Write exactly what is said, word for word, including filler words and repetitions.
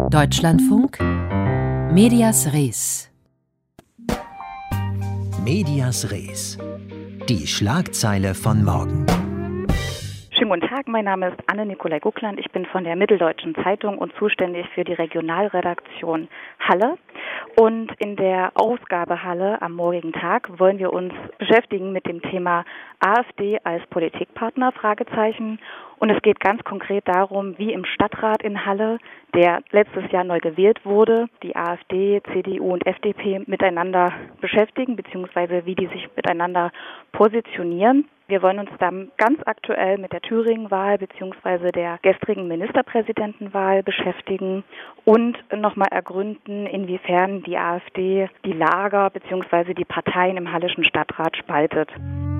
Deutschlandfunk Medias Res. Medias Res. Die Schlagzeile von morgen. Schönen guten Tag, mein Name ist Anne-Nicolai Guckland. Ich bin von der Mitteldeutschen Zeitung und zuständig für die Regionalredaktion Halle. Und in der Ausgabe Halle am morgigen Tag wollen wir uns beschäftigen mit dem Thema AfD als Politikpartner, Fragezeichen. Und es geht ganz konkret darum, wie im Stadtrat in Halle, der letztes Jahr neu gewählt wurde, die AfD, C D U und F D P miteinander beschäftigen, beziehungsweise wie die sich miteinander positionieren. Wir wollen uns dann ganz aktuell mit der Thüringen-Wahl beziehungsweise der gestrigen Ministerpräsidentenwahl beschäftigen und nochmal ergründen, inwiefern die AfD die Lager beziehungsweise die Parteien im Hallischen Stadtrat spaltet.